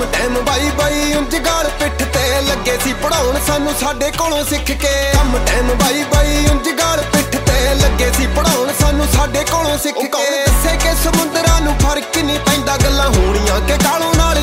ਕੰਮ ਟਾਈਮ ਬਾਈ ਬਾਈ ਉਂਝ ਗਾਲ ਪਿੱਠ ਤੇ ਲੱਗੇ ਸੀ ਪੜਾਉਣ ਸਾਨੂੰ ਸਾਡੇ ਕੋਲੋਂ ਸਿੱਖ ਕੇ ਕੰਮ ਟਾਈਮ ਬਾਈ ਬਾਈ ਉਂਝ ਗਾਲ